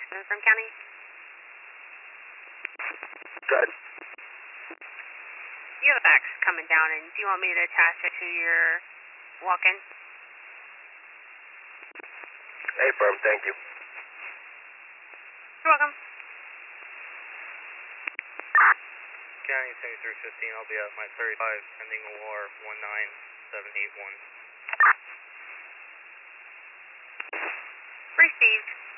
from County. Good. You have a fax coming down, and do you want me to attach it to your walk-in? Affirm, thank you. You're welcome. County 7315, I'll be at my 35, pending OR 19781. Received.